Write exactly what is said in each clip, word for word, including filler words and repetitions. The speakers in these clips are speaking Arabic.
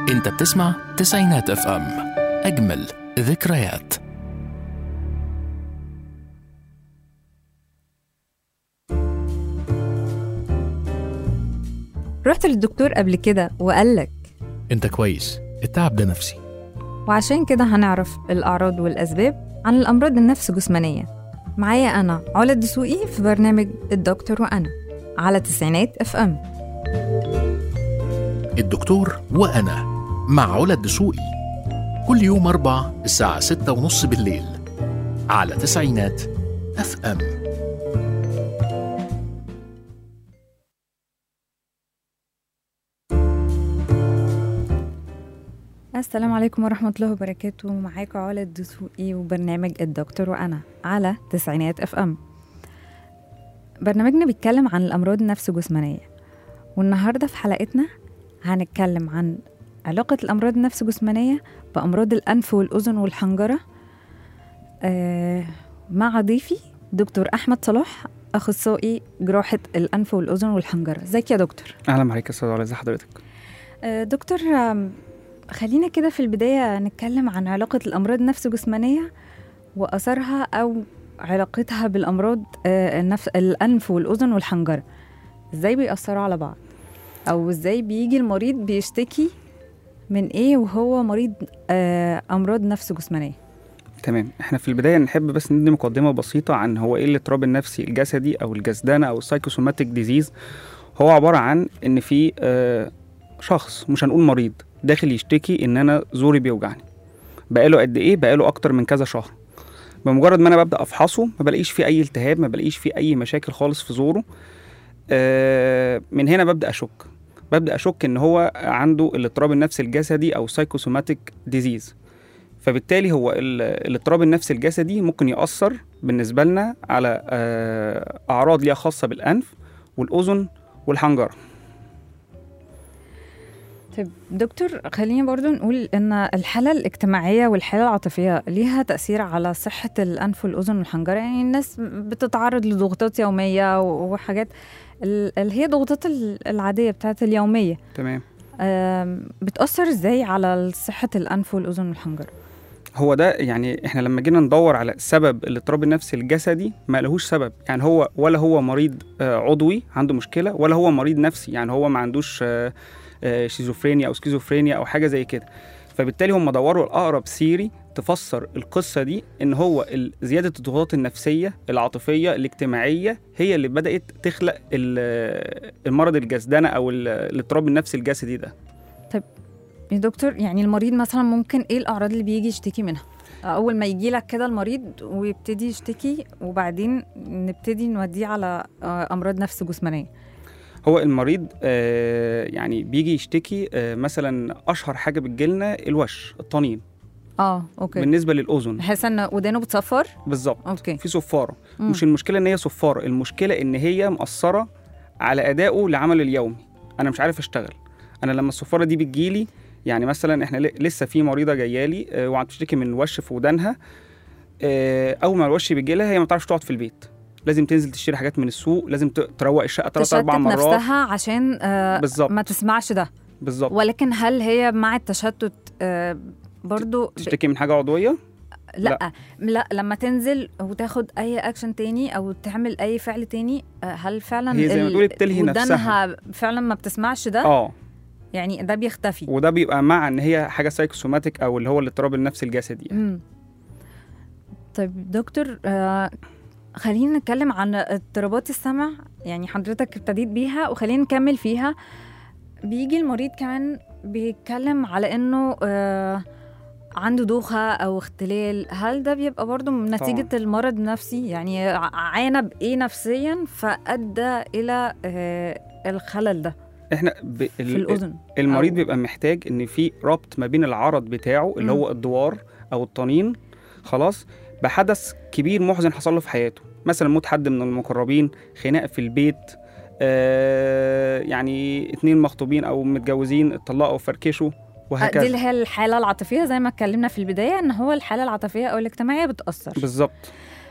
انت بتسمع تسعينات اف ام، اجمل ذكريات. رحت للدكتور قبل كده وقالك انت كويس، التعب ده نفسي. وعشان كده هنعرف الأعراض والأسباب عن الأمراض النفس جسمانية. معايا أنا علا الدسوقي في برنامج الدكتور وأنا على تسعينات اف ام. الدكتور وأنا مع علا الدسوقي، كل يوم أربع الساعة ستة ونص بالليل على تسعينات اف ام. السلام عليكم ورحمة الله وبركاته. معاكم علا الدسوقي وبرنامج الدكتور وأنا على تسعينات اف ام. برنامجنا بيتكلم عن الأمراض النفس جسمانية، والنهاردة في حلقتنا هنتكلم عن علاقة الأمراض النفس جسمانية بأمراض الأنف والأذن والحنجرة آه مع ضيفي دكتور أحمد صلاح، أخصائي جراحة الأنف والأذن والحنجرة. ازيك يا دكتور؟ أهلا بحضرتك يا أستاذ علا، ازي حضرتك؟ آه دكتور، آه خلينا كده في البداية نتكلم عن علاقة الأمراض النفس جسمانية وأثرها أو علاقتها بالأمراض آه النفس الأنف والأذن والحنجرة. ازاي بيأثروا على بعض، أو ازاي بيجي المريض بيشتكي من ايه وهو مريض آه امراض نفس جسمانيه؟ تمام، احنا في البدايه نحب بس ندي مقدمه بسيطه عن هو ايه الاضطراب النفسي الجسدي او الجسدانه او السايكوسوماتيك ديزيز. هو عباره عن ان في آه شخص، مش هنقول مريض، داخل يشتكي ان انا زوري بيوجعني بقاله قد ايه، بقاله اكتر من كذا شهر. بمجرد ما انا ببدا افحصه ما بلاقيش فيه اي التهاب، ما بلاقيش فيه اي مشاكل خالص في زوره. آه من هنا ببدا اشك ببدأ أشك إن هو عنده الاضطراب النفسي الجسدي أو سايكوسوماتيك ديزيز. فبالتالي هو الاضطراب النفسي الجسدي ممكن يأثر بالنسبة لنا على أعراض ليها خاصة بالأنف والأذن والحنجرة. طيب دكتور، خلينا برضو نقول إن الحالة الاجتماعية والحالة العاطفية ليها تأثير على صحة الأنف والأذن والحنجرة. يعني الناس بتتعرض لضغوطات يومية وحاجات اللي هي ضغوطات العادية بتاعت اليومية. تمام. بتأثر ازاي على صحة الأنف والأذن والحنجرة؟ هو ده يعني احنا لما جينا ندور على سبب الاضطراب النفسي الجسدي ما لهوش سبب. يعني هو ولا هو مريض عضوي عنده مشكلة، ولا هو مريض نفسي، يعني هو ما عندوش شيزوفرينيا أو سكيزوفرينيا أو حاجة زي كده. فبالتالي هم دوروا الأقرب سيري تفسر القصة دي، إن هو زيادة الضغوطات النفسية العاطفية الاجتماعية هي اللي بدأت تخلق المرض الجسدانة أو الاضطراب النفسي الجسدي ده. طيب يا دكتور، يعني المريض مثلا ممكن إيه الأعراض اللي بيجي يشتكي منها؟ أول ما يجي لك كده المريض ويبتدي يشتكي، وبعدين نبتدي نوديه على أمراض نفس جسمانية. هو المريض آه يعني بيجي يشتكي آه مثلا أشهر حاجة بتجيلنا الوش، الطنين. اه اوكي. بالنسبه للاذن بحيث ان ودانه بتصفر. بالظبط. اوكي. في صفاره. مم. مش المشكله ان هي صفاره، المشكله ان هي مأثره على ادائه لعمل اليومي. انا مش عارف اشتغل. انا لما الصفاره دي بتجيلي، يعني مثلا احنا لسه في مريضه جايالي آه وعم تشتكي من وش في ودانها. آه اول ما الوش بيجي لها هي ما بتعرفش تقعد في البيت، لازم تنزل تشتري حاجات من السوق، لازم تروق الشقه ثلاث اربع مرات نفسها عشان آه ما تسمعش ده. بالظبط. ولكن هل هي مع التشتت آه برضو تشتكي من حاجه عضويه؟ لا. لا لا لما تنزل وتاخد اي اكشن تاني او تعمل اي فعل تاني، هل فعلا هي زي ما تقولي بتلهي نفسها فعلا ما بتسمعش ده؟ اه يعني ده بيختفي، وده بيبقى مع ان هي حاجه سايكوسوماتيك او اللي هو الاضطراب النفسي الجسدي يعني. امم طيب دكتور، آه خلينا نتكلم عن اضطرابات السمع. يعني حضرتك ابتديت بيها وخلينا نكمل فيها. بيجي المريض كمان بيتكلم على انه آه عنده دوخة أو اختلال. هل ده بيبقى برضو نتيجة طبعا المرض النفسي؟ يعني عانى بإيه نفسيا فأدى إلى آه الخلل ده احنا ب... في الأذن؟ المريض أو... بيبقى محتاج إن في ربط ما بين العرض بتاعه اللي م. هو الدوار أو الطنين خلاص بحدث كبير محزن حصل له في حياته، مثلا موت حد من المقربين، خناق في البيت، آه يعني اتنين مخطوبين أو متجوزين اتطلقوا وفركشوا وهكذا. دي اللي هي الحالة العاطفية زي ما اتكلمنا في البداية، ان هو الحالة العاطفية او الاجتماعية بتأثر. بالظبط.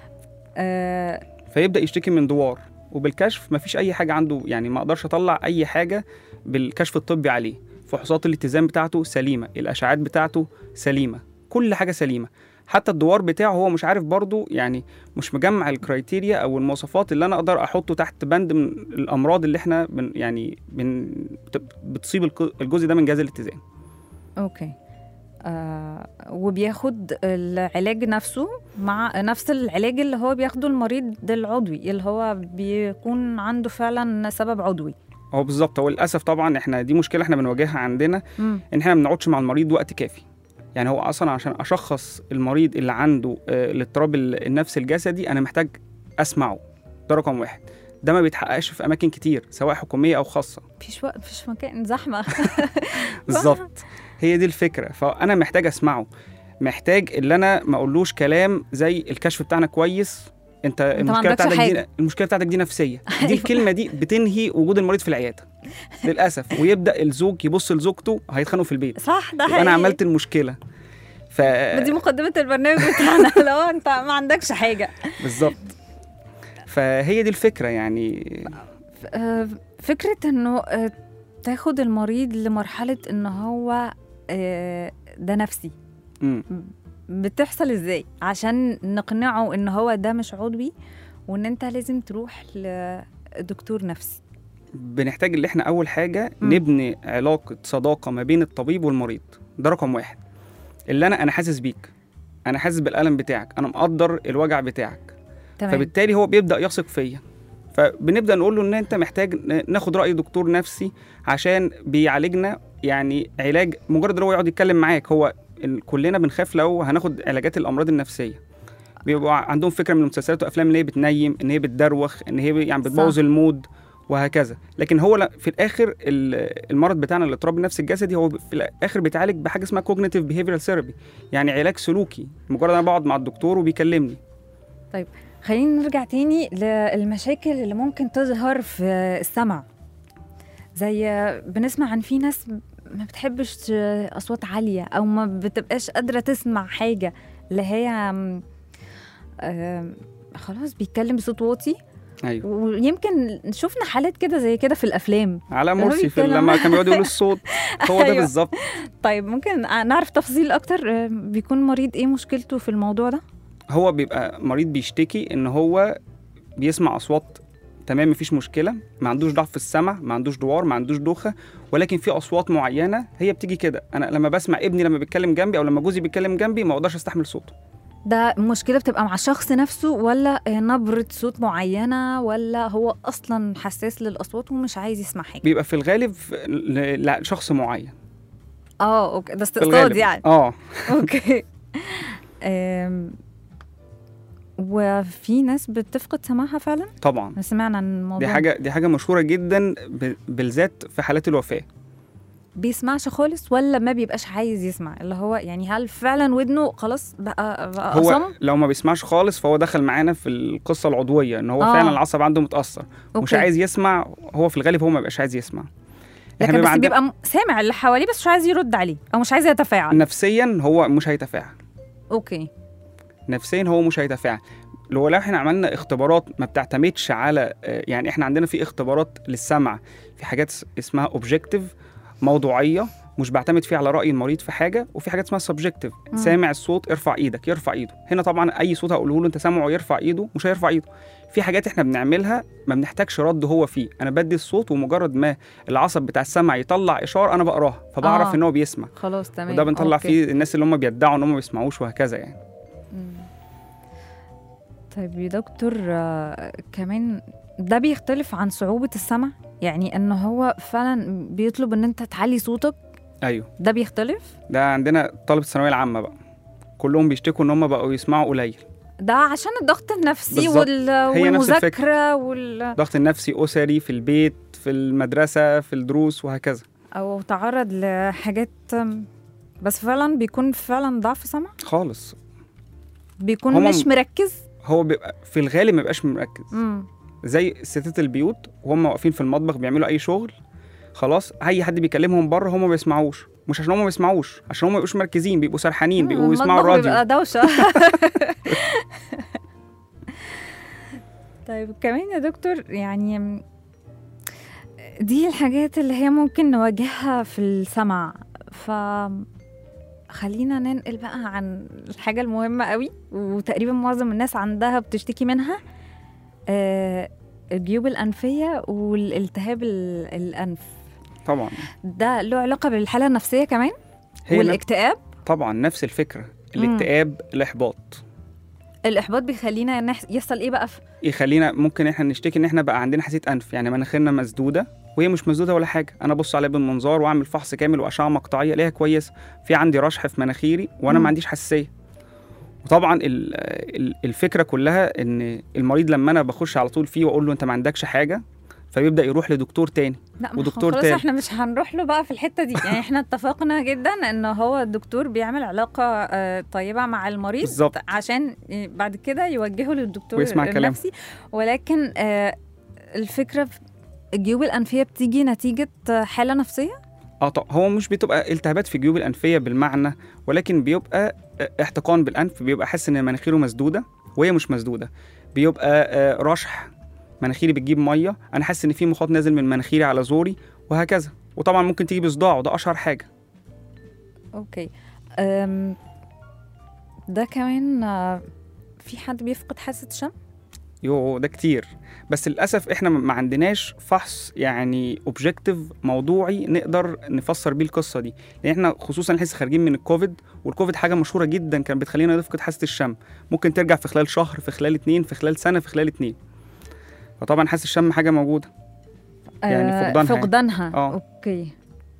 آه فيبدأ يشتكي من دوار، وبالكشف مفيش اي حاجة عنده، يعني ما اقدرش اطلع اي حاجة بالكشف الطبي عليه. فحوصات الاتزان بتاعته سليمه، الاشعاعات بتاعته سليمه، كل حاجه سليمه. حتى الدوار بتاعه هو مش عارف برضو، يعني مش مجمع الكرايتيريا او المواصفات اللي انا اقدر احطه تحت بند من الامراض اللي احنا بن يعني بن بتصيب الجزء ده من جهاز الاتزان. اوكي. آه وبياخد العلاج نفسه مع نفس العلاج اللي هو بياخده المريض العضوي اللي هو بيكون عنده فعلا سبب عضوي. هو بالظبط. هو للاسف طبعا احنا دي مشكله احنا بنواجهها عندنا، م. ان احنا ما بنقعدش مع المريض وقت كافي. يعني هو اصلا عشان اشخص المريض اللي عنده آه الاضطراب النفسي الجسدي انا محتاج اسمعه، ده رقم واحد. ده ما بيتحققش في اماكن كتير سواء حكوميه او خاصه. مفيش وقت، مفيش مكان، زحمه. بالظبط، هي دي الفكره. فانا محتاج اسمعه، محتاج اللي انا ما اقولوش كلام زي الكشف بتاعنا كويس، انت المشكله بتاعتك دي المشكله بتاعتك دي نفسيه. دي الكلمه دي بتنهي وجود المريض في العياده للاسف، ويبدا الزوج يبص لزوجته هيتخانقوا في البيت. صح، ده حقيقي. انا عملت المشكله. ف دي مقدمه البرنامج بتاعنا. لو انت ما عندكش حاجه بالظبط. فهي دي الفكره. يعني فكره انه تاخد المريض لمرحله ان هو ده نفسي م. بتحصل ازاي عشان نقنعه ان هو ده مش عضوي وان انت لازم تروح لدكتور نفسي؟ بنحتاج اللي احنا اول حاجه م. نبني علاقه صداقه ما بين الطبيب والمريض. ده رقم واحد. اللي انا انا حاسس بيك، انا حاسس بالالم بتاعك، انا مقدر الوجع بتاعك. تمام. فبالتالي هو بيبدا يثق فيا، فبنبدا نقول له ان انت محتاج ناخد راي دكتور نفسي عشان بيعالجنا. يعني علاج مجرد ان هو يقعد يتكلم معاك، هو كلنا بنخاف لو هناخد علاجات الامراض النفسيه. بيبقوا عندهم فكره من المسلسلات والافلام ان هي بتنيم، ان هي بتدروخ، ان هي يعني بتبوظ المود وهكذا. لكن هو في الاخر المرض بتاعنا الاضطراب النفسي الجسدي هو في الاخر بيتعالج بحاجه اسمها كوجنيتيف بيهيفيرال ثيرابي، يعني علاج سلوكي. مجرد انا بقعد مع الدكتور وبيكلمني. طيب خلينا نرجع تاني للمشاكل اللي ممكن تظهر في السمع. زي بنسمع عن في ناس ما بتحبش أصوات عالية أو ما بتبقاش قادرة تسمع حاجة، اللي هي آه خلاص بيتكلم بصوت واطي. أيوة. ويمكن شفنا حالات كده زي كده في الأفلام على مرسي في لما كان بيقعد يقول الصوت هو ده. أيوة. بالظبط. طيب ممكن نعرف تفاصيل أكتر؟ بيكون مريض إيه مشكلته في الموضوع ده؟ هو بيبقى مريض بيشتكي إن هو بيسمع أصوات تمام، مفيش مشكلة، ما عندوش ضعف في السمع، ما عندوش دوار، ما عندوش دوخة، ولكن في أصوات معينة هي بتيجي كده. أنا لما بسمع ابني لما بيتكلم جنبي أو لما جوزي بيتكلم جنبي ما أقدرش أستحمل صوته. ده مشكلة بتبقى مع الشخص نفسه ولا نبرة صوت معينة ولا هو أصلا حساس للأصوات ومش عايز يسمع حاجة؟ بيبقى في الغالب لشخص معين. اه اوكي، ده استقصاد يعني. اه اوكي. وفي ناس بتفقد سماعها فعلا؟ طبعا سمعنا عن الموضوع. دي حاجة دي حاجة مشهورة جدا بالذات في حالات الوفاة. بيسمعش خالص ولا ما بيبقاش عايز يسمع؟ اللي هو يعني هل فعلا ودنه خلاص بقى, بقى هو أصم؟ لو ما بيسمعش خالص فهو دخل معانا في القصة العضوية ان هو آه. فعلا العصب عنده متأثر ومش عايز يسمع. هو في الغالب هو ما بيبقاش عايز يسمع، لكن بس بيبقى عند... سامع اللي حواليه بس مش عايز يرد عليه او مش عايز يتفاعل. نفسيا هو مش هيتفاعل. اوكي. نفسيا هو مش هيتفاعل. لو لو احنا عملنا اختبارات ما بتعتمدش على، يعني احنا عندنا في اختبارات للسمع في حاجات اسمها اوبجكتيف موضوعيه مش بعتمد فيها على راي المريض في حاجه، وفي حاجات اسمها سبجكتيف سامع الصوت ارفع ايدك يرفع ايده. هنا طبعا اي صوت هقوله له انت سامعه يرفع ايده مش هيرفع ايده. في حاجات احنا بنعملها ما بنحتاجش رد هو فيه، انا بدي الصوت ومجرد ما العصب بتاع السمع يطلع اشاره انا بقراها فبعرف آه. ان هو بيسمع. خلاص تمام. وده بنطلع أوكي. فيه الناس اللي هم بيدعوا ان هم ما بيسمعوش وهكذا يعني. مم. طيب يا دكتور، آه كمان ده بيختلف عن صعوبة السمع؟ يعني ان هو فعلا بيطلب ان انت تعلي صوتك؟ ايوه ده بيختلف. ده عندنا طلبة الثانوية العامة بقى كلهم بيشتكوا ان هم بقوا يسمعوا قليل. ده عشان الضغط النفسي وال... والمذاكرة وال... الضغط النفسي أسري في البيت في المدرسة في الدروس وهكذا، او تعرض لحاجات. بس فعلا بيكون فعلا ضعف سمع خالص، بيكون مش مركز. هو بيبقى في الغالب ما بيبقاش مركز. مم. زي ستات البيوت وهم واقفين في المطبخ بيعملوا اي شغل، خلاص اي حد بيكلمهم بره هم ما بيسمعوش، مش عشان هم ما بيسمعوش، عشان هم ما بيبقوش مركزين، بيبقوا سرحانين، بيبقوا يسمعوا الراديو، بيبقى دوشه. طيب كمان يا دكتور، يعني دي الحاجات اللي هي ممكن نواجهها في السمع. ف خلينا ننقل بقى عن الحاجة المهمة قوي وتقريبا معظم الناس عندها بتشتكي منها، آه الجيوب الأنفية والالتهاب ال- الأنف. طبعا ده له علاقة بالحالة النفسية كمان هي والاكتئاب. طبعا نفس الفكره، الاكتئاب الإحباط. الإحباط بيخلينا نح- يحصل إيه بقى في يخلينا ممكن احنا نشتكي ان احنا بقى عندنا حساسيه انف، يعني مناخيرنا مسدوده وهي مش مسدوده ولا حاجه، انا ابص عليها بالمنظار واعمل فحص كامل واشعه مقطعيه الاقيها كويسه، في عندي رشح في مناخيري وانا مم. ما عنديش حساسيه. وطبعا ال- ال- الفكره كلها ان المريض لما انا بخش على طول فيه واقول له انت ما عندكش حاجه، فبيبدا يروح لدكتور تاني. لا ما ودكتور خلاص تاني. احنا مش هنروح له بقى في الحتة دي. يعني احنا اتفقنا جدا ان هو الدكتور بيعمل علاقة آه، طيبة مع المريض بالظبط. عشان ي- بعد كده يوجهه للدكتور ويسمع كلامه. النفسي. ولكن آه، الفكرة في الجيوب الأنفية بتيجي نتيجة آه، حالة نفسية. اه طب هو مش بتبقى التهابات في الجيوب الانفيه بالمعنى، ولكن بيبقى احتقان بالانف، بيبقى حاسس ان مناخيره مسدوده وهي مش مسدوده، بيبقى آه، رشح، مناخيري بتجيب ميه، انا حاسس ان في مخاط نازل من مناخيري على زوري وهكذا. وطبعا ممكن تيجي بصداع وده اشهر حاجه. اوكي. أم، ده كمان آه، في حد بيفقد حاسة شم؟ يو ده كتير، بس للاسف احنا ما عندناش فحص يعني اوبجكتيف موضوعي نقدر نفسر بيه القصه دي، لان احنا خصوصا لسه خارجين من الكوفيد، والكوفيد حاجه مشهوره جدا كانت بتخلينا نفقد حاسه الشم، ممكن ترجع في خلال شهر، في خلال اتنين، في خلال سنه، في خلال اتنين. فطبعا حاسه الشم حاجه موجوده. يعني آه، فقدانها يعني. فقدانها. آه. اوكي.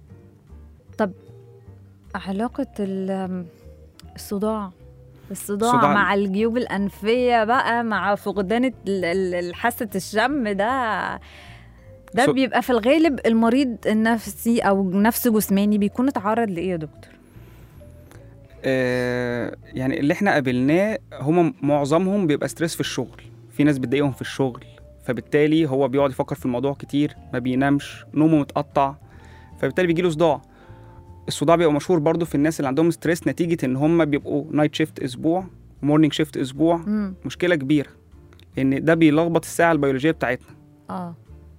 طب علاقة ال- الصداع الصداع الصداع- مع الجيوب الأنفية بقى مع فقدان ال- ال- ال- حاسة الشم ده ده ص- بيبقى في الغالب المريض النفسي أو نفس جسماني بيكون اتعرض لإيه يا دكتور؟ آه يعني اللي احنا قابلناه هم معظمهم بيبقى ستريس في الشغل، في ناس بتضايقهم في الشغل، فبالتالي هو بيقعد يفكر في الموضوع كتير، ما بينامش، نومه متقطع، فبالتالي بيجيله صداع. الصداع بيبقى مشهور برضو في الناس اللي عندهم ستريس نتيجة ان هم بيبقوا نايت شيفت اسبوع ومورنينج شيفت اسبوع. مم. مشكلة كبيرة لان ده بيلخبط الساعة البيولوجية بتاعتنا. اه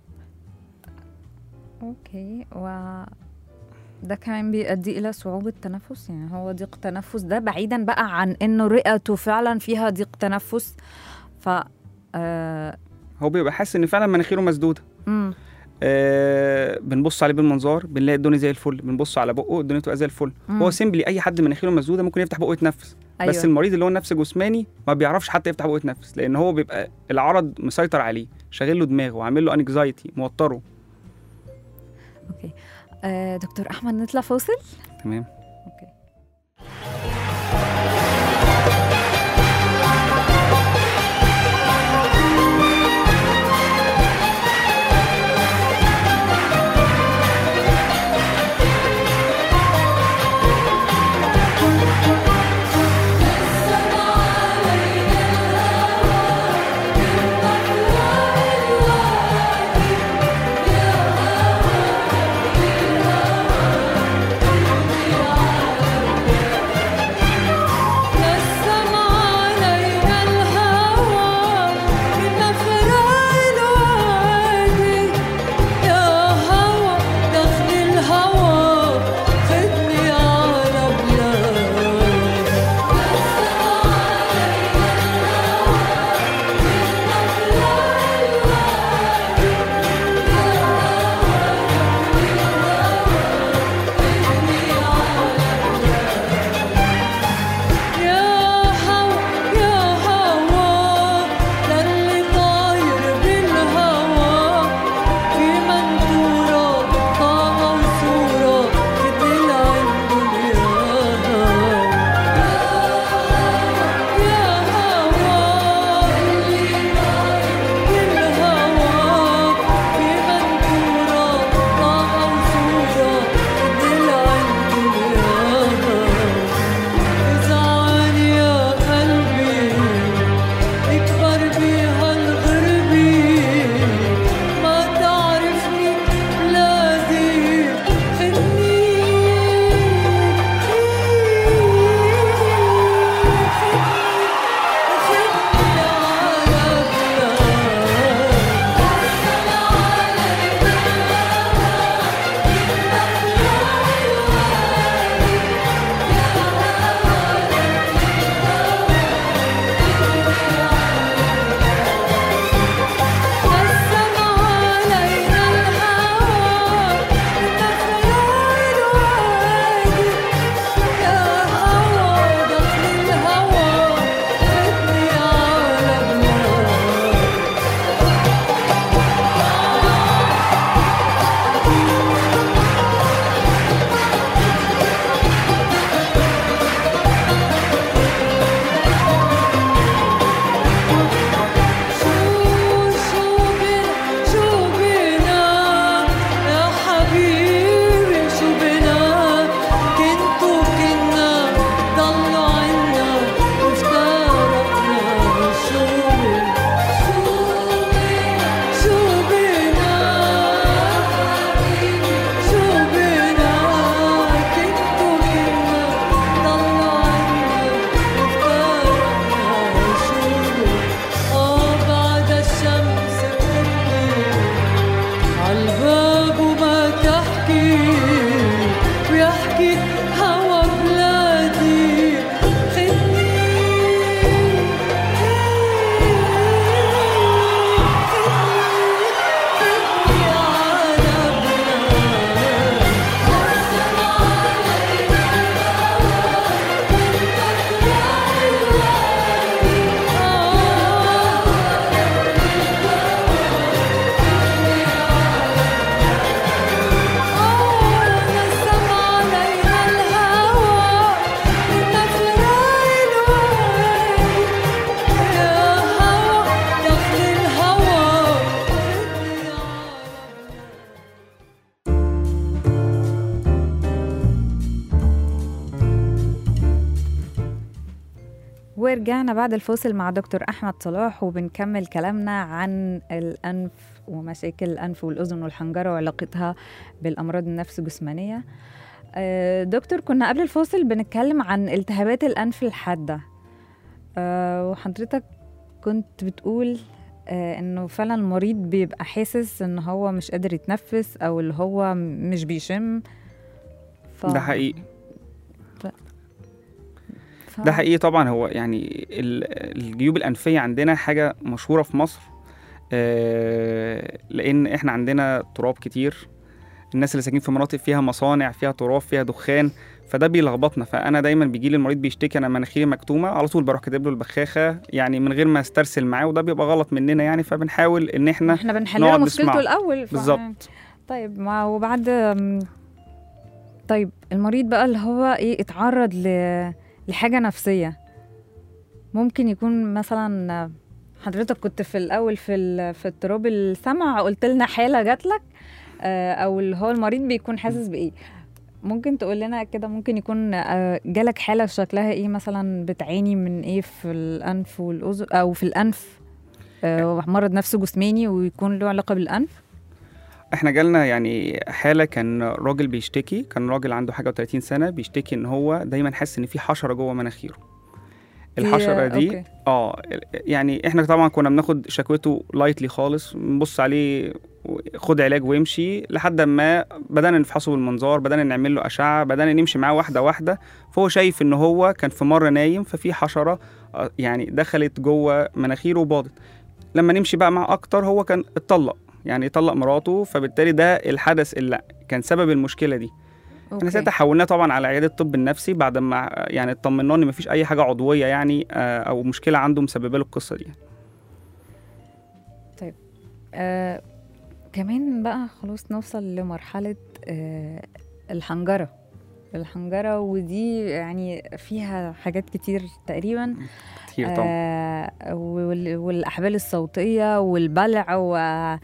اوكي. و ده كمان بيؤدي الى صعوبة تنفس، يعني هو ضيق تنفس ده بعيدا بقى عن انه رئته فعلا فيها ضيق تنفس. ف آه... هو بيبقى حاسس ان فعلا مناخيره مسدودة. مم. آه بنبص عليه بالمنظار بنلاقي الدنيا زي الفل، بنبص على بقه الدنيا تبقى زي الفل. مم. هو سيمبلي اي حد مناخيره مسدوده ممكن يفتح بقه يتنفس. أيوة. بس المريض اللي هو نفس جسماني ما بيعرفش حتى يفتح بقه يتنفس، لان هو بيبقى العرض مسيطر عليه، شاغل له دماغه وعامل له انكزايتي، موتره. اوكي. آه دكتور احمد نطلع فاصل. تمام. اوكي. يا ورجعنا بعد الفاصل مع دكتور أحمد صلاح وبنكمل كلامنا عن الأنف ومشاكل الأنف والأذن والحنجرة وعلاقتها بالأمراض النفس الجسمانية. آه، دكتور، كنا قبل الفاصل بنتكلم عن التهابات الأنف الحادة، آه، وحضرتك كنت بتقول آه، إنه فعلا المريض بيبقى حاسس إن هو مش قادر يتنفس أو اللي هو مش بيشم. ف... ده حقيقي. ف... ف... ده حقيقي طبعا. هو يعني ال- الجيوب الأنفية عندنا حاجة مشهورة في مصر، آه، لأن إحنا عندنا تراب كتير. الناس اللي ساكنين في مناطق فيها مصانع فيها تراب فيها دخان، فده بيلخبطنا. فأنا دايما بيجي لي المريض بيشتكي أنا مناخيري مكتومة، على طول بروح كاتب له البخاخة يعني من غير ما استرسل معاه، وده بيبقى غلط مننا يعني. فبنحاول إن إحنا احنا بنحل له نقعد مشكلته نسمعه. الأول. ف... بالظبط. طيب، ما وبعد طيب المريض بقى اللي هو ايه اتعرض ل... لحاجة نفسية، ممكن يكون مثلا حضرتك كنت في الأول في ال... في اضطراب السمع، قلت لنا حالة جات لك، آه، أو اللي هو المريض بيكون حاسس بإيه. ممكن تقول لنا كده، ممكن يكون آه، جالك حالة شكلها ايه مثلا، بتعاني من ايه في الأنف والأذن أو في الأنف، آه، مرض نفسي جسماني ويكون له علاقة بالأنف؟ احنا جالنا يعني حالة، كان راجل بيشتكي، كان راجل عنده حاجة وثلاثين سنة، بيشتكي ان هو دايما حاسس ان في حشرة جوه مناخيره. الحشرة دي أوكي. اه يعني احنا طبعا كنا بناخد شكوته لايتلي خالص، نبص عليه خد علاج ويمشي، لحد ما بدأنا نفحصه بالمنظار، بدأنا نعمل له أشعة، بدأنا نمشي معاه واحدة واحدة. فهو شايف ان هو كان في مرة نايم ففي حشرة آه، يعني دخلت جوه مناخيره وباضت. لما نمشي بقى معاه اكتر، هو كان اتطلق، يعني طلق مراته، فبالتالي ده الحدث اللي كان سبب المشكله دي. احنا ساعتها حولناه طبعا على عياده الطب النفسي بعد ما يعني اطمناه ان مفيش اي حاجه عضويه يعني آه، او مشكله عنده مسببه له القصه دي. طيب، آه كمان بقى خلاص نوصل لمرحلة آه الحنجرة. الحنجرة ودي يعني فيها حاجات كتير تقريبا، كتير طبعا. آه وال- والأحبال الصوتية والبلع و...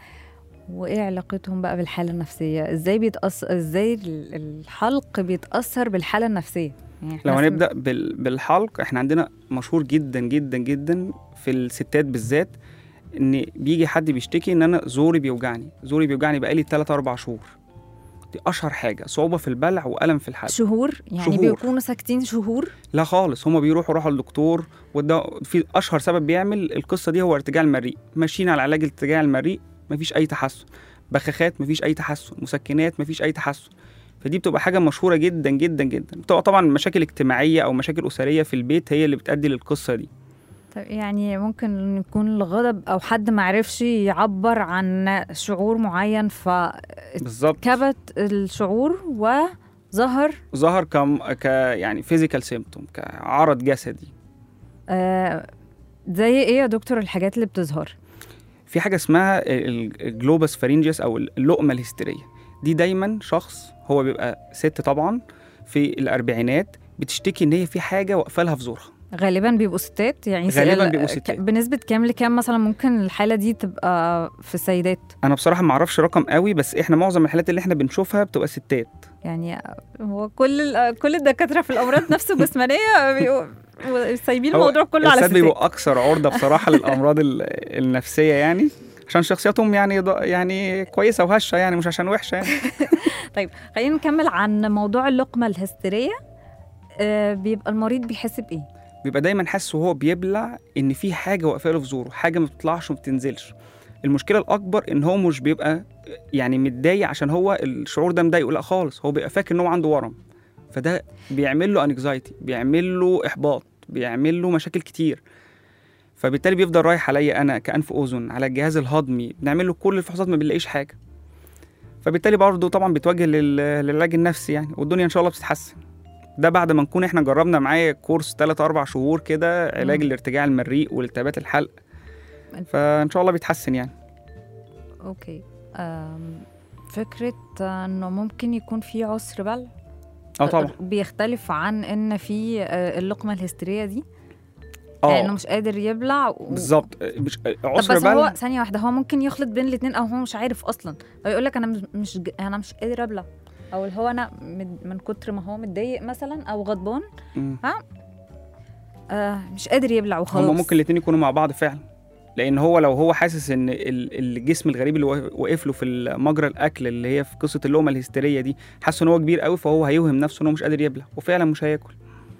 وإيه علاقتهم بقى بالحالة النفسية؟ إزاي بيتأثر، إزاي ال- الحلق بيتأثر بالحالة النفسية؟ يعني إحنا لو سم- هنبدا بال- بالحلق، احنا عندنا مشهور جدا جدا جدا في الستات بالذات، ان بيجي حد بيشتكي ان انا زوري بيوجعني، زوري بيوجعني بقالي ثلاثة أربعة شهور. دي اشهر حاجه، صعوبه في البلع والم في الحلق. شهور يعني شهور. بيكونوا ساكتين شهور؟ لا خالص، هما بيروحوا راحوا للدكتور، وده في اشهر سبب بيعمل القصه دي هو ارتجاع المريء. ماشيين على علاج ارتجاع المريء مفيش اي تحسن، بخاخات مفيش اي تحسن، مسكنات مفيش اي تحسن. فدي بتبقى حاجه مشهوره جدا جدا جدا. بتبقى طبعا مشاكل اجتماعيه او مشاكل اسريه في البيت هي اللي بتؤدي للقصه دي. طب يعني ممكن يكون الغضب او حد ما عرفش يعبر عن شعور معين بالظبط. فكبت الشعور وظهر ظهر كم ك يعني فيزيكال سيمبتوم، كعرض جسدي. آه زي ايه يا دكتور الحاجات اللي بتظهر؟ في حاجه اسمها الجلوبس فارينجيس او اللقمه الهستيريه. دي دايما شخص، هو بيبقى ست طبعا في الاربعينات، بتشتكي ان هي في حاجه واقفه لها في زورها. غالبا بيبقوا ستات يعني. غالبا ال- بيبقوا ك- ستات. بنسبة كام لكام مثلا ممكن الحالة دي تبقى في السيدات؟ انا بصراحه ما اعرفش رقم قوي، بس احنا معظم الحالات اللي احنا بنشوفها بتبقى ستات. يعني هو كل ال- كل الدكاترة في الأمراض نفس الجسمانية بيبقوا سايبين هو الموضوع كله على الستات الستات. بيبقوا اكثر عرضه بصراحه للامراض ال- النفسيه يعني، عشان شخصياتهم يعني ض- يعني كويسه وهشه يعني، مش عشان وحشه يعني. طيب خلينا نكمل عن موضوع اللقمة الهستيرية. آه بيبقى المريض بيحس بإيه؟ بيبقى دايما حاسس وهو بيبلع ان في حاجه واقفه له في زوره، حاجه ما بتطلعش وما بتنزلش. المشكله الاكبر ان هو مش بيبقى يعني متضايق عشان هو الشعور ده مضايقه، لا خالص، هو بيبقى فاكر ان هو عنده ورم، فده بيعمل له انكزايتي، بيعمل له احباط، بيعمل له مشاكل كتير. فبالتالي بيفضل رايح عليا انا كأنف أذن على الجهاز الهضمي، بنعمل له كل الفحوصات ما بنلاقيش حاجه. فبالتالي برضه طبعا بيتوجه لل- للعلاج النفسي يعني، والدنيا ان شاء الله بتتحسن. ده بعد ما نكون احنا جربنا معاه كورس ثلاثة أربعة شهور كده علاج مم. الارتجاع المريء والالتهابات الحلق، فان شاء الله بيتحسن يعني. اوكي. آم، فكرة انه ممكن يكون في عسر بلع اه طبعا. بيختلف عن ان في آه، اللقمة الهستيرية دي، يعني انه اه مش قادر يبلع و... بالظبط. مش طب عسر بس هو بلع. ثانية واحدة، هو ممكن يخلط بين الاثنين او هو مش عارف اصلا، او يقول لك انا مش مش ج- انا مش قادر ابلع، او اللي هو انا من, من كتر ما هو متضايق مثلا او غضبان مم. آه مش قادر يبلع وخلاص. هما ممكن الاتنين يكونوا مع بعض فعلا، لان هو لو هو حاسس ان ال- الجسم الغريب اللي واقف له في مجرى الاكل اللي هي في قصه اللقمه الهستيريه دي، حاسس ان هو كبير قوي، فهو هيوهم نفسه ان هو مش قادر يبلع وفعلا مش هياكل.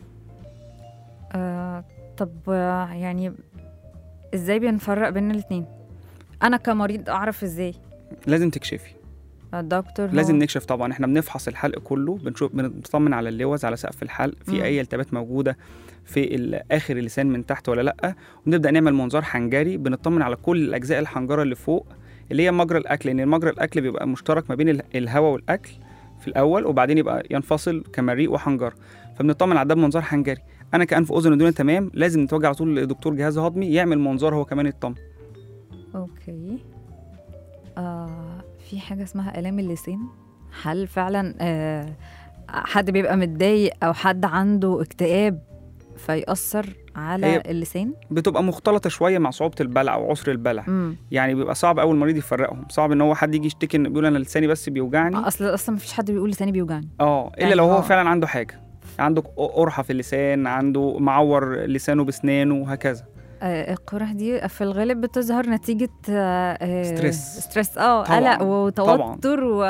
آه طب آه يعني ازاي بنفرق بين الاتنين؟ انا كمريض اعرف ازاي؟ لازم تكشفي. الدكتور لازم نكشف طبعا. احنا بنفحص الحلق كله، بنشوف بنطمن على اللوز، على سقف الحلق في مم. اي التهابات موجوده في ال- اخر اللسان من تحت ولا لا، ونبدا نعمل منظار حنجري بنطمن على كل الاجزاء الحنجره اللي فوق اللي هي مجرى الاكل، لان مجرى الاكل بيبقى مشترك ما بين ال- الهواء والاكل في الاول، وبعدين يبقى ينفصل كمريء وحنجره، فبنطمن على ده بمنظار حنجري. انا كانف اذن ودون تمام، لازم نتوجه على طول لدكتور جهاز هضمي يعمل منظار هو كمان يطمن. اوكي. آه في حاجه اسمها الام اللسان، هل فعلا آه حد بيبقى متضايق او حد عنده اكتئاب فيأثر على هي اللسان؟ بتبقى مختلطه شويه مع صعوبه البلع وعسر البلع. امم يعني بيبقى صعب قوي المريض يفرقهم، صعب ان هو حد يجي يشتكي ان بيقول انا لساني بس بيوجعني. اصل اصلا مفيش حد بيقول لساني بيوجعني. اه الا يعني لو هو هو- فعلا عنده حاجه، عنده قرحه في اللسان، عنده معور لسانه بسنانه وهكذا. آه القرح دي في الغالب بتظهر نتيجه آه آه ستريس. ستريس اه طبعاً، قلق وتوتر و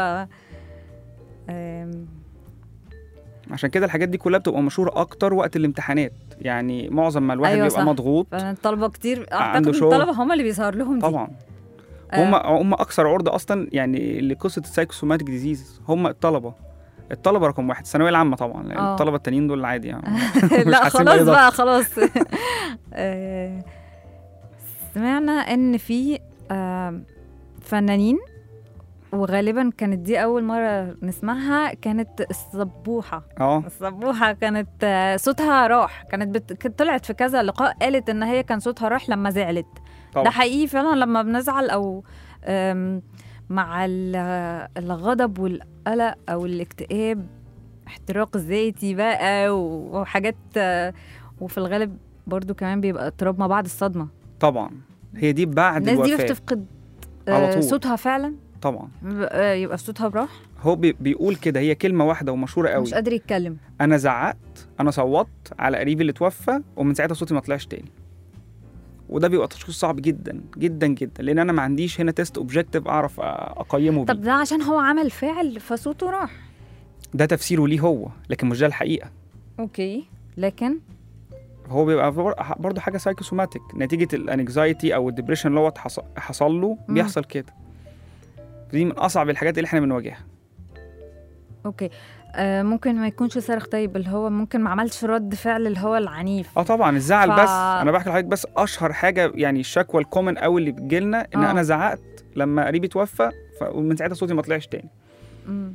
آم، عشان كده الحاجات دي كلها بتبقى مشهوره اكتر وقت الامتحانات، يعني معظم ما الواحد أيوة بيبقى صح. مضغوط. فالطلبه كتير اعتقد عنده شغل. الطلبه هم اللي بيظهر لهم دي. طبعا آه. هم هم اكثر عرضه اصلا يعني لقصه السايكوسوماتيك ديزيز هم الطلبه. الطلبه رقم واحد، الثانويه العامه طبعا، لان آه. الطلبه التانيين دول عادي يعني. لا حاسين بأي خلاص ضغط. بقى خلاص. آه، سمعنا ان في آه، فنانين، وغالبا كانت دي اول مره نسمعها، كانت السبوحه. اه السبوحه كانت آه، صوتها راح، كانت بت... كانت طلعت في كذا لقاء قالت ان هي كان صوتها راح لما زعلت. طبعا. ده حقيقي فعلا لما بنزعل او آم، مع ال- الغضب والقلق او الاكتئاب، احتراق ذاتي بقى وحاجات آه، وفي الغالب برضو كمان بيبقى اضطراب ما بعد الصدمه. طبعا هي دي بعد الناس دي الوفاه بتفقد على آه، طول. صوتها فعلا، طبعا آه، يبقى صوتها براح، هو بي بيقول كده، هي كلمه واحده ومشهوره قوي، مش قادر يتكلم. انا زعقت، انا صوتت على قريبي اللي توفى، ومن ساعتها صوتي ما طلعش تاني. وده بيبقى تشخيص صعب جدا جدا جدا، لان انا ما عنديش هنا تيست اوبجكتيف اعرف اقيمه طب بيه. ده عشان هو عمل فعل فصوته راح. ده تفسيره ليه هو، لكن مش ده الحقيقه. اوكي، لكن هو بيبقى برضه حاجه سايكوسوماتيك نتيجه الانكزايتي او الدبريشن اللي هو حص- حصل له، مم. بيحصل كده. دي من اصعب الحاجات اللي احنا بنواجهها. اوكي آه ممكن ما يكونش صارخ، طيب اللي هو ممكن ما عملش رد فعل اللي هو العنيف. اه طبعا الزعل ف- بس انا بحكي لحضرتك بس اشهر حاجه، يعني الشكوى الكومن قوي اللي بتجيلنا ان آه. انا زعقت لما قريبي توفى، ف- ومن ساعتها صوتي ما طلعش تاني. مم.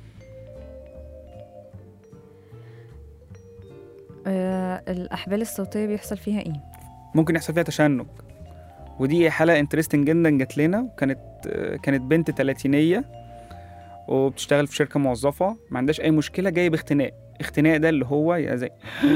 آه الأحبال الصوتية بيحصل فيها إيه؟ ممكن يحصل فيها تشنج، ودي حاله انترستنج جدا جات لنا، وكانت كانت بنت تلاتينيه وبتشتغل في شركه موظفه، ما عندهاش اي مشكله، جايه باختناق. اختناق ده اللي هو يا زي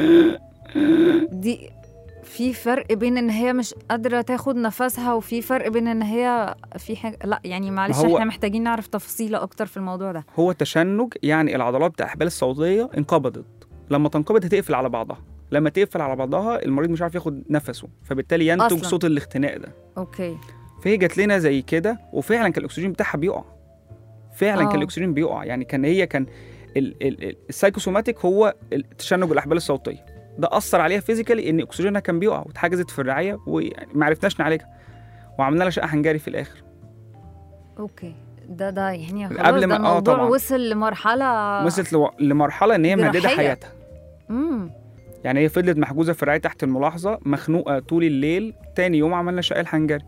دي في فرق بين إن هي مش قادرة تاخد نفسها، وفي فرق بين إن هي في حاجة، لا يعني معلش ما هو- إحنا محتاجين نعرف تفاصيل أكتر في الموضوع ده. هو تشنج، يعني العضلات بتاع الاحبال الصوتيه انقبضت، لما تنقبض هتقفل على بعضها، لما تقفل على بعضها المريض مش عارف ياخد نفسه، فبالتالي ينتج أصلاً. صوت الاختناق ده. أوكي. فهي جات لنا زي كده، وفعلا كان الاكسجين بتاعها بيقع، فعلا آه. كان الاكسجين بيقع، يعني كان هي كان ال- ال- ال- السايكوسوماتيك هو تشنج الاحبال الصوتيه ده اثر عليها فيزيكالي، ان اكسجينها كان بيقع واتحجزت في الرعايه، وما عرفناش نعالجها، وعملنا لها شقه حنجري في الاخر. أوكي ده ده يعني خلاص قبل ده ما- آه الموضوع طبعاً. وصل لمرحلة وصلت لو- لمرحله ان هي مهدده جراحية. حياتها، امم يعني هي فضلت محجوزه في الرعايه تحت الملاحظه، مخنوقه طول الليل. تاني يوم عملنا شقه الحنجري.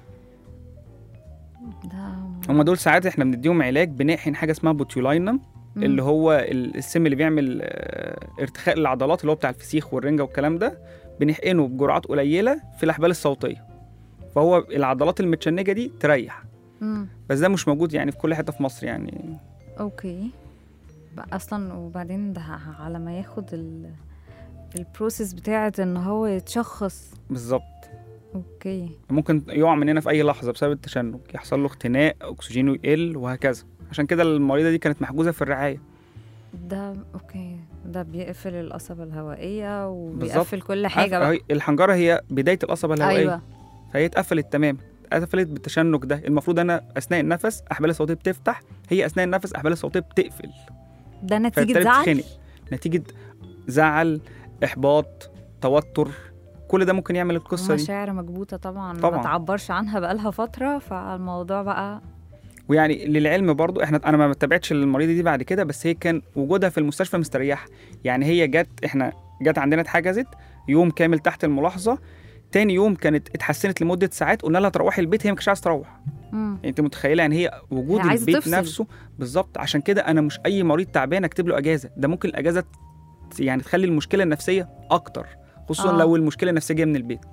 ده هم دول ساعات احنا بنديهم علاج، بنحقن حاجه اسمها بوتيولاينم، مم. اللي هو ال- السم اللي بيعمل آه، ارتخاء للعضلات، اللي هو بتاع الفسيخ والرنجه والكلام ده، بنحقنه بجرعات قليله في الاحبال الصوتيه، فهو العضلات المتشنجه دي تريح. مم. بس ده مش موجود يعني في كل حته في مصر يعني. اوكي بقى اصلا، وبعدين ده على ما ياخد ال البروسيس بتاعت ان هو يتشخص. بالظبط، اوكي ممكن يقع مننا في اي لحظه بسبب التشنج، يحصل له اختناق، اكسجينه يقل وهكذا. عشان كده المريضه دي كانت محجوزه في الرعايه. ده اوكي ده بيقفل القصبة الهوائية بالظبط. وبيقفل كل حاجة بقى. هي- الحنجره هي بدايه القصبه الهوائيه. أيوة. فهي اتقفلت تمام، اتقفلت بالتشنج ده. المفروض انا اثناء النفس احبال الصوتيه بتفتح، هي اثناء النفس احبال الصوتيه بتقفل. ده نتيجة فبالتالي زعل؟ بتتخنق. نتيجه زعل، احباط، توتر، كل ده ممكن يعمل القصه دي. مشاعر مكبوتة طبعا, طبعاً. ما تعبرش عنها بقالها فترة، فالموضوع بقى. ويعني للعلم برضو احنا انا ما تابعتش المريضه دي بعد كده، بس هي كان وجودها في المستشفى مستريحه. يعني هي جت احنا جت عندنا اتحجزت يوم كامل تحت الملاحظه، تاني يوم كانت اتحسنت لمده ساعات، قلنا لها تروحي البيت، هي ما كانتش عايزه تروح. مم. يعني انت متخيله يعني هي وجود هي عايزة البيت تفصل. نفسه. بالظبط. عشان كده انا مش اي مريض تعبان اكتب له اجازه، ده ممكن الاجازه ت- يعني تخلي المشكله النفسيه اكتر، خصوصا آه. لو المشكله النفسيه جايه من البيت.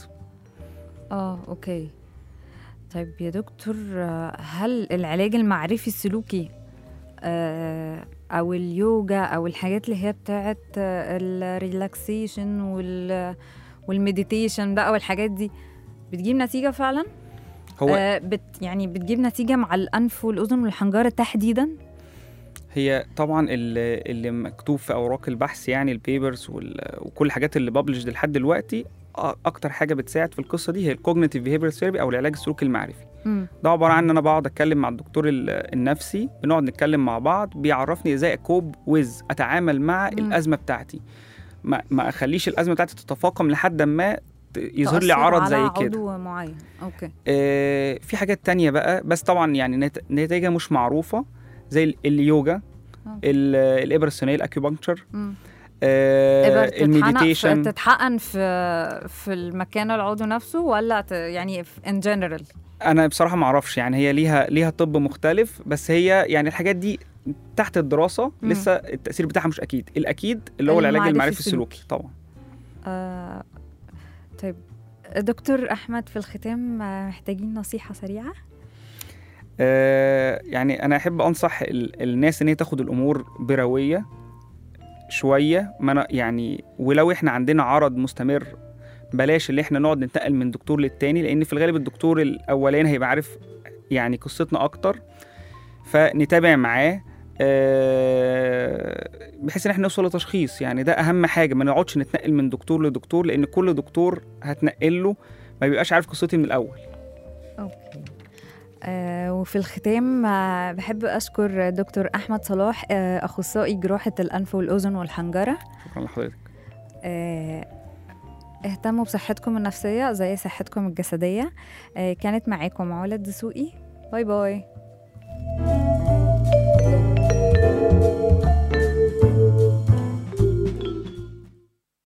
اه اوكي. طيب يا دكتور, آه، هل العلاج المعرفي السلوكي آه، او اليوجا او الحاجات اللي هي بتاعت الريلاكسيشن وال والمديتيشن بقى والحاجات دي بتجيب نتيجة فعلا؟ هو آه بت يعني بتجيب نتيجة مع الأنف والأذن والحنجرة تحديدا؟ هي طبعا اللي, اللي مكتوب في اوراق البحث، يعني البيبرز وكل الحاجات اللي ببلش لحد دلوقتي، أ- اكتر حاجه بتساعد في القصه دي هي الكوجنيتيف بيهيفير ثيرابي او العلاج السلوكي المعرفي. مم. ده عباره عن ان انا بقعد اتكلم مع الدكتور ال- النفسي، بنقعد نتكلم مع بعض، بيعرفني ازاي اكوب ويز اتعامل مع مم. الازمه بتاعتي، ما, ما اخليش الازمه بتاعتي تتفاقم لحد ما ت- يظهر لي تأثر عرض على زي كده. عضو معين. اوكي. آه في حاجات تانية بقى، بس طبعا يعني نت- نتائجها مش معروفه، زي ال- اليوجا، ال- الابره الصينيه الاكيوبانكتشر، مم. آه إبر تتحقن في المديتيشن. تتحقن في في المكان العضو نفسه ولا ت- يعني ان جنرال؟ انا بصراحه ما اعرفش، يعني هي ليها ليها طب مختلف، بس هي يعني الحاجات دي تحت الدراسه مم. لسه التاثير بتاعها مش اكيد. الاكيد اللي هو العلاج المعرفي المعرفي السلوكي. السلوكي طبعا. آه طيب دكتور أحمد, في الختام آه، محتاجين نصيحة سريعة. آه يعني انا احب انصح ال- الناس ان هي تاخد الامور برويه شويه، ما أنا يعني ولو احنا عندنا عرض مستمر بلاش اللي احنا نقعد ننتقل من دكتور للتاني، لان في الغالب الدكتور الاولاني هيبقى عارف يعني قصتنا اكتر، فنتابع معاه آه، بحيث ان احنا نوصل لتشخيص. يعني ده اهم حاجه، ما نقعدش نتنقل من دكتور لدكتور، لان كل دكتور هتنقل له ما بيبقاش عارف قصتي من الاول. اوكي. آه وفي الختام آه بحب أشكر دكتور أحمد صلاح, آه أخصائي جراحة الأنف والأذن والحنجرة. شكرا لحضرتك. آه اهتموا بصحتكم النفسية زي صحتكم الجسدية. آه كانت معاكم علا الدسوقي. باي باي.